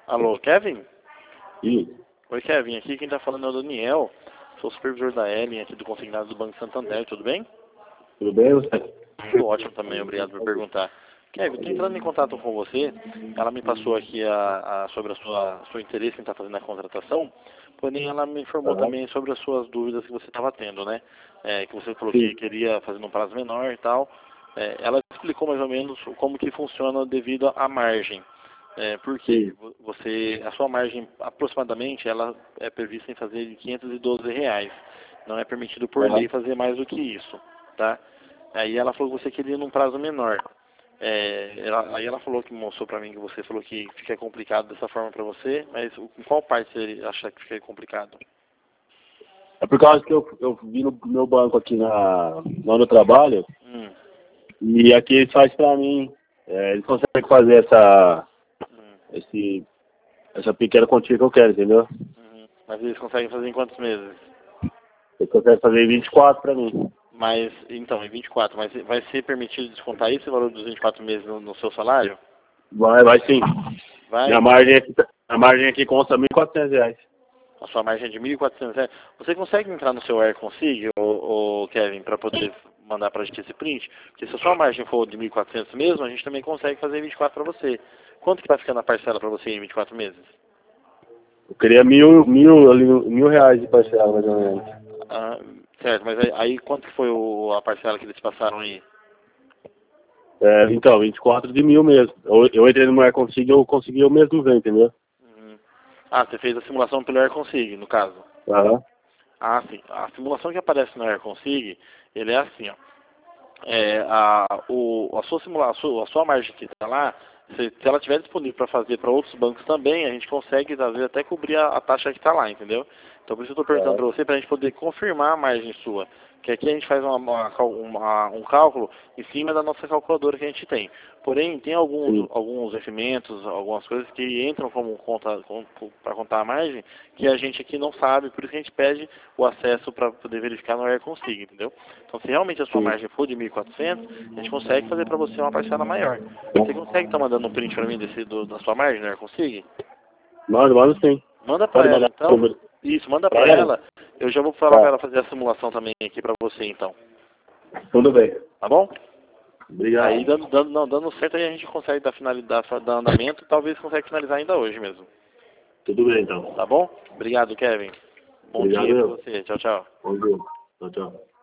Alô, Kevin? Sim. Oi, Kevin. Aqui quem tá falando é o Daniel. Sou supervisor da Ellen aqui do Consignado do Banco Santander. Tudo bem? Tudo bem, você? Tudo ótimo também. Obrigado por perguntar. Kevin, estou entrando em contato com você. Ela me passou aqui sobre seu interesse em estar fazendo a contratação. Porém, ela me informou Aham. também sobre as suas dúvidas que você estava tendo, né? Que você falou que Sim. queria fazer num prazo menor e tal. Ela explicou mais ou menos como que funciona devido à margem. Porque Sim. a sua margem aproximadamente ela é prevista em fazer de R$ 512. Não é permitido por lei Aham. fazer mais do que isso, tá? Aí ela falou que você queria num prazo menor. Aí ela falou que mostrou pra mim que você falou que fica complicado dessa forma pra você, mas em qual parte você acha que fica complicado? É por causa que eu vi no meu banco aqui lá no trabalho, Hum, e aqui eles fazem pra mim, eles conseguem fazer hum, essa pequena quantia que eu quero, entendeu? Mas eles conseguem fazer em quantos meses? Eles conseguem fazer 24 pra mim. Mas, então, em 24, mas vai ser permitido descontar esse valor dos 24 meses no seu salário? Vai sim. Vai? A margem aqui consta R$ 1.400. A sua margem é de 1.400. Você consegue entrar no seu AirConsig, ô Kevin, para poder mandar para a gente esse print? Porque se a sua margem for de 1.400 mesmo, a gente também consegue fazer 24 para você. Quanto que vai ficar na parcela para você em 24 meses? Eu queria R$ 1.000 de parcela, mais ou menos. Ah, certo, mas aí quanto que foi a parcela que eles passaram aí? Então, 24 de 1.000 mesmo. Eu entrei no meu Consig e eu consegui eu mesmo ver, entendeu? Uhum. Ah, você fez a simulação pelo AirConsig, no caso. Aham. Ah, sim. A simulação que aparece no AirConsig, ele é assim, ó. A sua simulação, a sua margem que está lá, se ela estiver disponível para fazer para outros bancos também, a gente consegue, às vezes, até cobrir a taxa que está lá, entendeu? Então, por isso eu estou perguntando Aham. para você, para a gente poder confirmar a margem sua. Que aqui a gente faz um cálculo em cima da nossa calculadora que a gente tem. Porém, tem Sim. alguns vencimentos, algumas coisas que entram como conta para contar a margem, que a gente aqui não sabe, por isso que a gente pede o acesso para poder verificar no AirConsig, entendeu? Então, se realmente a sua Sim. margem for de 1.400, a gente consegue fazer para você uma parcela maior. Você consegue estar mandando um print para mim da sua margem no AirConsig? Manda sim. Manda para Pode ela, mandar o então. número Isso, manda pra para ela? ela. Eu já vou falar para Tá. ela fazer a simulação também aqui para você, então. Tudo bem. Tá bom? Obrigado. Aí, dando certo, aí a gente consegue dar andamento, talvez consegue finalizar ainda hoje mesmo. Tudo bem, então. Tá bom? Obrigado, Kevin. Bom dia Obrigado, aí pra eu. você. Tchau, tchau. Bom dia. Tchau, tchau.